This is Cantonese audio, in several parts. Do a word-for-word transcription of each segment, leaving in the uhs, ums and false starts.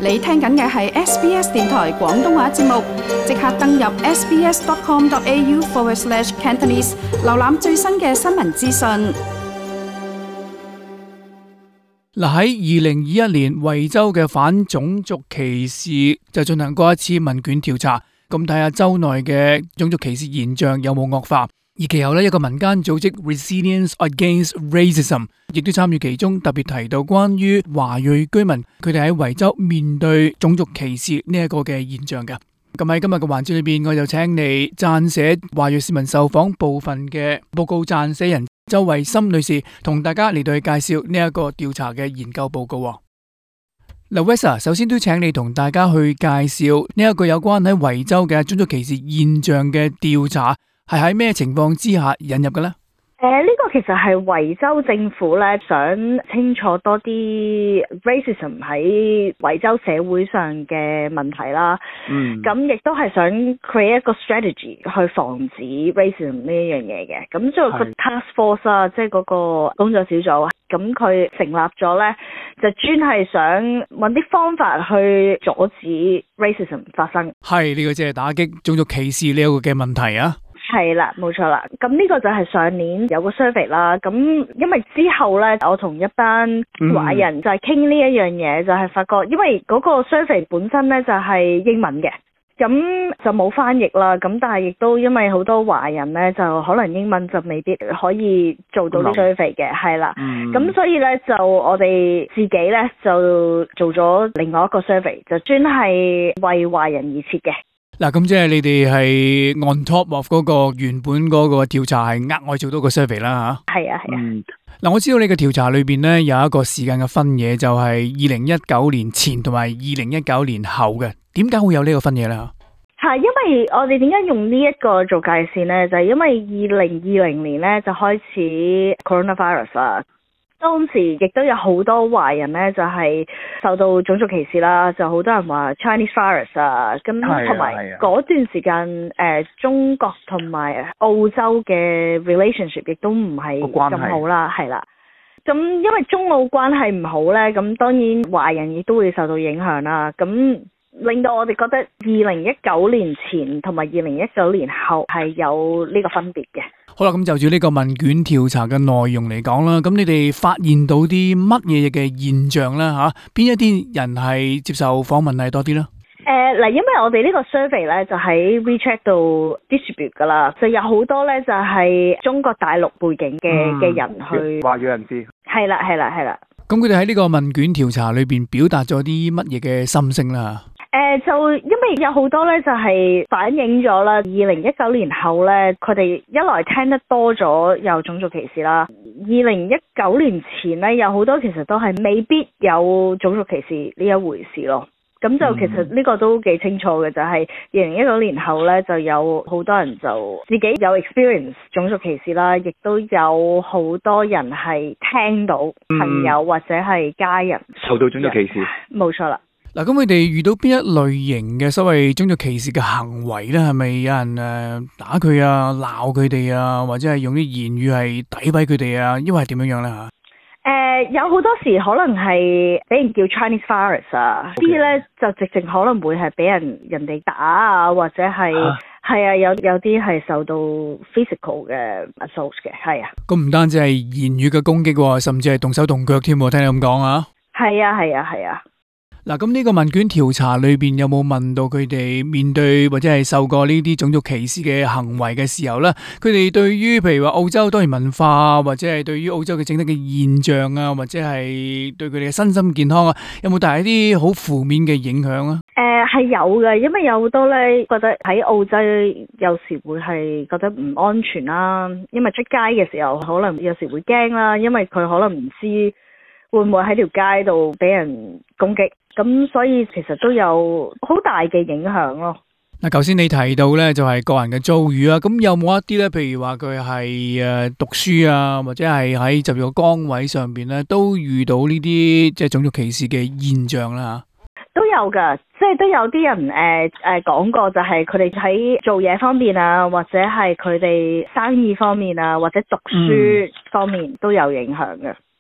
你聽緊嘅係 S B S 電台廣東話節目，即刻登入 sbs.com.au forward slash Cantonese， 瀏覽最新嘅新聞資訊。 嗱，喺二零二一年，維州嘅反種族歧視就進行過一次問卷調查，咁睇下州內嘅種族歧視現象有冇惡化。而其後呢，一個民間組織 Resilience Against Racism 亦都參與其中，特別提到關於華裔居民佢哋喺維州面對種族歧視呢一個嘅現象嘅。咁喺今日嘅環節裏邊，我就請你撰寫華裔市民受訪部分嘅報告撰寫人周慧心女士，同大家嚟到去介紹呢一個調查嘅研究報告。嗱 Wessa， 首先都請你同大家去介紹呢一個有關喺維州嘅種族歧視現象嘅調查。係喺咩情況之下引入嘅呢？ 誒、呃，呢、這個其實係維州政府咧想清楚多啲 racism 喺維州社會上嘅問題啦。嗯。咁亦都係想 create 一個 strategy 去防止 racism 呢一樣嘢嘅。咁就個 task force 啊，即係嗰個工作小組，咁佢成立咗咧，就專係想揾啲方法去阻止 racism 發生。係呢、這個即係打擊種族歧視呢一個嘅問題啊。 係啦，冇錯啦。咁呢個就係上年有個 survey 啦。咁因為之後呢，我同一班華人就係傾呢一樣嘢，就係發覺，因為嗰個 survey 本身呢就係英文嘅，咁就冇翻譯啦。咁但係亦都因為好多華人呢，就可能英文就未必可以做到啲 survey 嘅，係啦。咁、嗯、所以呢，就我哋自己呢，就做咗另外一個 survey， 就專係為華人而設嘅。 嗱，咁即係你哋係 on top of 嗰個原本嗰個調查係額外做多個 survey 啦吓。 係啊係啊。 嗱、嗯，我知道你嘅調查裏邊咧有一個時間嘅分野，就係二零一九年前同埋二零一九年後嘅。點解會有呢個分野咧？ 係因為我哋點解用呢一個做界線咧？就係、是、因為二零二零年咧就開始 coronavirus 啦。當時亦都有好多華人咧，就係受到種族歧視啦，就好多人話 Chinese virus 啊，咁同埋嗰段時間誒、呃、中國同埋澳洲嘅 relationship 亦都唔係咁好啦，係啦。咁因為中澳關係唔好咧，咁當然華人亦都會受到影響啦。咁令到我哋覺得二零一九年前同埋二零一九年後係有呢個分別嘅。 好啦，咁就住呢個問卷調查嘅內容嚟講啦，咁你哋發現到啲乜嘢嘅現象啦？吓，邊一啲人係接受訪問係多啲咧？ 誒，嗱，因為我哋呢個 survey 咧就喺 WeChat 度 distribute 噶啦，就有好多咧就係中國大陸背景嘅嘅、嗯、人去華裔人士。係啦，係啦，係啦。 咁佢哋喺呢個問卷調查裏邊表達咗啲乜嘢嘅心聲啦？ 誒、呃，就因為有好多咧，就係反映咗啦。二零一九年後咧，佢哋一來聽得多咗有種族歧視啦。二零一九年前咧，有好多其實都係未必有種族歧視呢一回事咯。咁就其實呢個都幾清楚嘅，就係二零一九年後咧，就有好多人就自己有 experience 種族歧視啦，亦都有好多人係聽到朋友或者係家人受到種族歧視。 冇錯啦。 嗱，咁佢哋遇到邊一類型嘅所謂種族歧視嘅行為咧？係咪有人誒打佢啊、鬧佢哋啊，或者係用啲言語係詆毀佢哋啊？因為係點樣樣咧吓？誒、 呃，有好多時可能係俾人叫 Chinese virus 啊，啲咧就直情可能會係俾人人哋打啊，或者係係啊，有有啲係受到 physical 嘅 assault 嘅，係啊。咁唔單止係言語嘅攻擊，甚至係動手動腳添，聽你咁講啊？ 係啊，係啊，係啊。 嗱，咁呢個問卷調查裏邊有冇問到佢哋面對或者係受過呢啲種族歧視嘅行為嘅時候咧，佢哋對於譬如話澳洲多元文化，或者係對於澳洲嘅整體嘅現象啊，或者係對佢哋嘅身心健康啊，有冇帶嚟啲好負面嘅影響啊？ 誒、呃，係有嘅，因為有好多咧覺得喺澳洲有時會係覺得唔安全啦，因為出街嘅時候可能有時會驚啦，因為佢可能唔知會唔會喺條街度俾人攻擊。咁所以其實都有好大嘅影響咯。 嗱，頭先你提到咧就係個人嘅遭遇啊，咁有冇一啲咧，譬如話佢係誒讀書啊，或者係喺就業崗位上邊咧，都遇到呢啲即係種族歧視嘅現象啦吓？ 都有噶，即係都有啲人誒誒講過，就係佢哋喺做嘢方面啊，或者係佢哋生意方面啊，或者讀書方面都有影響嘅。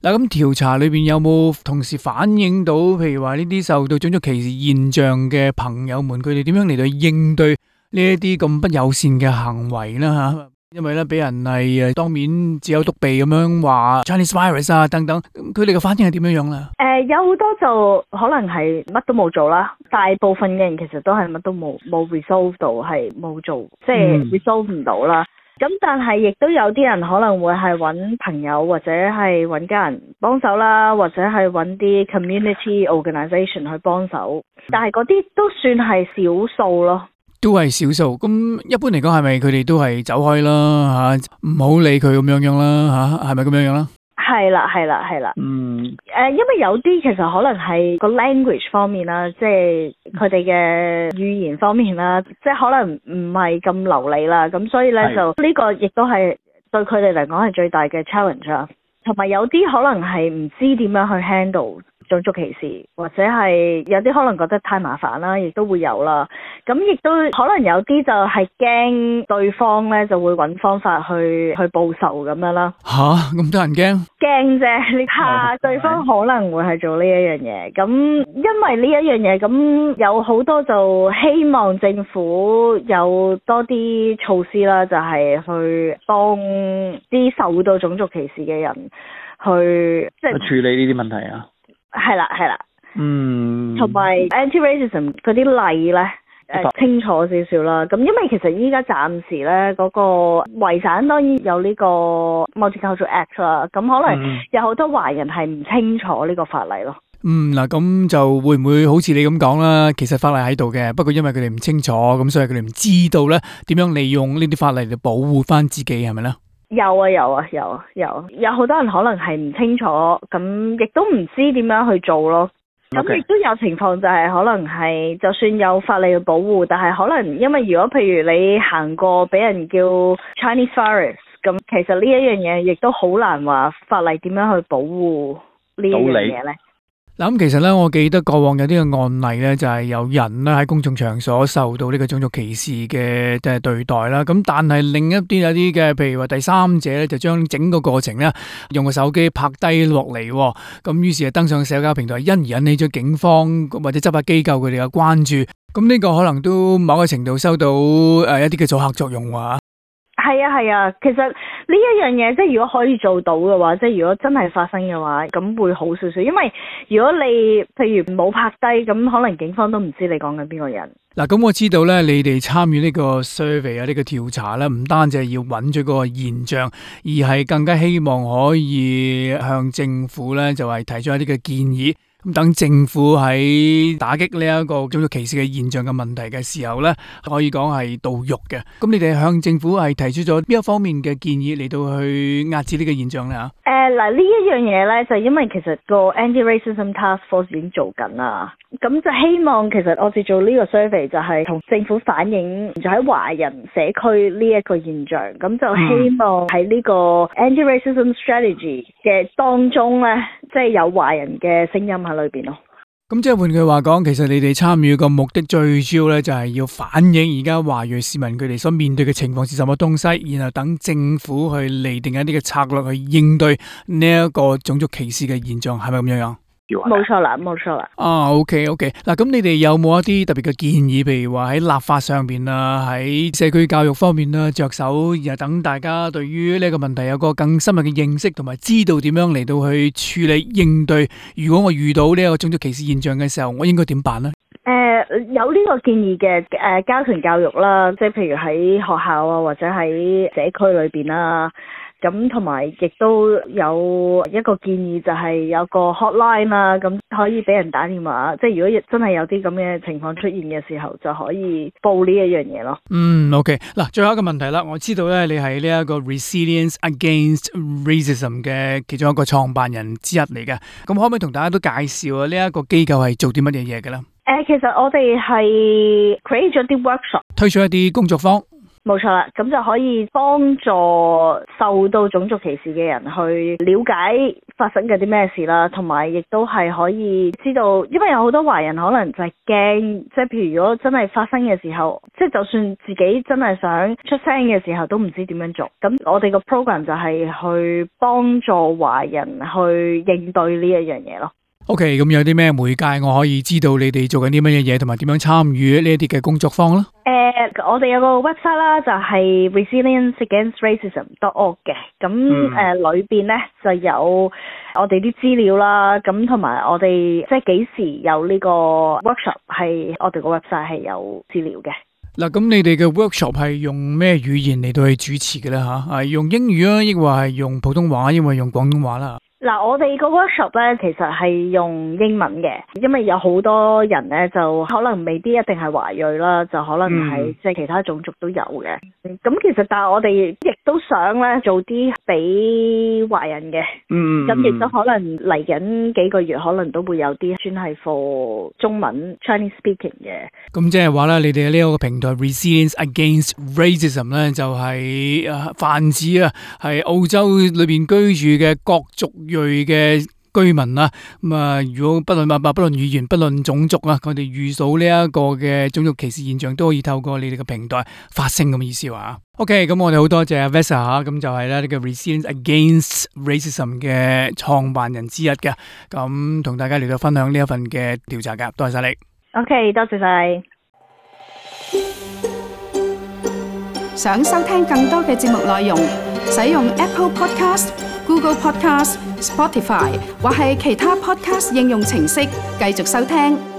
嗱，咁調查裏邊有冇同時反映到，譬如話呢啲受到種族歧視現象嘅朋友們，佢哋點樣嚟到應對呢一啲咁不友善嘅行為啦吓？因為咧俾人係誒當面只有督鼻咁樣話 Chinese virus 啊等等，佢哋嘅反應係點樣樣咧？誒、 呃，有好多就可能係乜都冇做啦，大部分嘅人其實都係乜都冇冇 resolve 到，係冇做，即係 resolve 唔到啦。咁、嗯、但係亦都有啲人可能會係揾朋友或者係揾家人幫手啦，或者係揾啲 community organisation 去幫手，但係嗰啲都算係少數咯。 都係少數，咁一般嚟講係咪佢哋都係走開啦吓，唔好理佢咁樣樣啦吓，係咪咁樣樣啦？係啦係啦係啦， 嗯， 誒、呃，因為有啲其實可能係個 language 方面啦，即係佢哋嘅語言方面啦，即係可能唔係咁流利啦，咁所以咧就呢個亦都係對佢哋嚟講係最大嘅 challenge 啦。同埋有啲可能係唔知點樣去 handle種族歧視，或者係有啲可能覺得太麻煩啦，亦都會有啦。咁亦都可能有啲就係驚對方咧就會揾方法去去報仇咁樣啦。 吓，咁多人驚？驚啫，你怕對方可能會係做呢一樣嘢。咁因為呢一樣嘢，咁有好多就希望政府有多啲措施啦，就係去幫啲受到種族歧視嘅人去即係處理呢啲問題啊。 係啦係啦， 嗯， 同埋 anti-racism 嗰啲例咧，誒、呃、清楚少少啦。咁因為其實依家暫時咧嗰、那個維省當然有呢個 Multicultural Act 啦，咁可能有好多華人係唔清楚呢個法例咯。 嗯，嗱，咁就會唔會好似你咁講啦？其實法例喺度嘅，不過因為佢哋唔清楚，咁所以佢哋唔知道咧點樣利用呢啲法例嚟保護翻自己，係咪咧？ 有啊有啊有啊有，有好多人可能係唔清楚，咁亦都唔知點樣去做咯。咁亦都有情況就係可能係就算有法例嘅保護，但係可能因為如果譬如你行過俾人叫 Chinese virus，咁其實呢一樣嘢亦都好難話法例點樣去保護呢一樣嘢咧。 嗱，咁其實咧，我記得過往有啲嘅案例咧，就係有人咧喺公眾場所受到呢個種族歧視嘅即係對待啦。咁但係另一啲有啲嘅，譬如話第三者咧，就將整個過程咧用個手機拍低落嚟，咁於是就登上社交平台，因而引起咗警方或者執法機構佢哋嘅關注。咁呢個可能都某個程度收到誒一啲嘅阻嚇作用喎。 係啊係啊，其實呢一樣嘢即係如果可以做到嘅話，即係如果真係發生嘅話，咁會好少少。因為如果你譬如冇拍低，咁可能警方都唔知你講緊邊個人。嗱， 咁我知道咧，你哋參與呢個 survey 啊，呢個調查咧，唔單止係要揾咗個現象，而係更加希望可以向政府咧就係提出一啲嘅建議。咁等政府喺打擊呢一個種族歧視嘅現象嘅問題嘅時候咧，可以講係到肉嘅。咁你哋向政府係提出咗邊一方面嘅建議嚟到去壓制呢個現象咧？吓、呃，誒嗱，呢一樣嘢咧就因為其實個 Anti-Racism Task Force 已經做緊啦，咁就希望其實我哋做呢個 survey 就係同政府反映就喺華人社區呢一個現象，咁就希望喺呢個 Anti-Racism Strategy 嘅當中咧，即係有華人嘅聲音喺裏邊咯。咁即係換句話講，其實你哋參與個目的最主要咧，就係要反映而家華裔市民佢哋所面對嘅情況是什麼東西，然後等政府去擬定一啲嘅策略去應對呢一個種族歧視嘅現象，係咪咁樣樣？冇錯啦，冇錯啦。啊 ，OK OK，嗱，咁你哋有冇一啲特別嘅建議，譬如話喺立法上邊啊，喺社區教育方面啊，着手，又等大家對於呢個問題有個更深入嘅認識，同埋知道點樣嚟到去處理應對。如果我遇到呢一個種族歧視現象嘅時候，我應該點辦呢？誒、呃，有呢個建議嘅，誒、呃，家庭教育啦，即係譬如喺學校啊，或者喺社區裏邊啦。咁同埋亦都有一個建議，就係有個 hotline 啦，咁可以俾人打電話，即係如果真係有啲咁嘅情況出現嘅時候，就可以報呢一樣嘢咯。嗯 ，OK， 嗱，最後一個問題啦，我知道咧你係呢一個 Resilience Against Racism 嘅其中一個創辦人之一嚟嘅，咁可唔可以同大家都介紹啊？呢一個機構係做啲乜嘢嘢嘅咧？誒、呃，其實我哋係 create 咗啲 workshop， 推出一啲工作坊。 冇錯啦，咁就可以幫助受到種族歧視嘅人去了解發生嘅啲咩事啦，同埋亦都係可以知道，因為有好多華人可能就係驚，即係譬如如果真係發生嘅時候，即係就算自己真係想出聲嘅時候，都唔知點樣做。咁我哋個 program 就係去幫助華人去應對呢一樣嘢咯。 OK， 咁有啲咩媒介我可以知道你哋做緊啲乜嘢嘢，同埋點樣參與呢一啲嘅工作坊咧？ 誒、呃，我哋有個 website 啦，就係 resilience against racism dot org 嘅。咁誒、呃、裏邊咧就有我哋啲資料啦，咁同埋我哋即係幾時有呢個 workshop，係我哋個 website 係有資料嘅。 嗱，咁你哋嘅 workshop 係用咩語言嚟到去主持嘅咧？吓，係用英語啊，抑或係用普通話，抑或用廣東話啦？ 嗱，我哋個 workshop 咧，其實係用英文嘅，因為有好多人咧就可能未必一定係華裔啦，就可能係即係其他種族都有嘅。咁、嗯、其實但係我哋亦都想咧做啲俾華人嘅， 嗯， 咁亦都可能嚟緊幾個月可能都會有啲專係 for 中文 Chinese speaking 嘅。 咁即係話咧，你哋呢一個平台 Resilience Against Racism 咧，就係誒泛指啊，係澳洲裏邊居住嘅各族裔嘅居民啦，咁啊，如果不論文化、不論語言、不論種族啊，佢哋遇到呢一個嘅種族歧視現象，都可以透過你哋嘅平台發聲咁嘅意思話。OK，咁我哋好多謝阿 Vesa 吓，咁就係咧呢個 Resilience Against Racism 嘅創辦人之一嘅，咁同大家嚟到分享呢一份嘅調查噶，多謝晒你。 OK， 多謝晒。 想收聽更多嘅節目內容，使用 Apple Podcast、Google Podcast、Spotify 或係其他 Podcast 應用程式繼續收聽。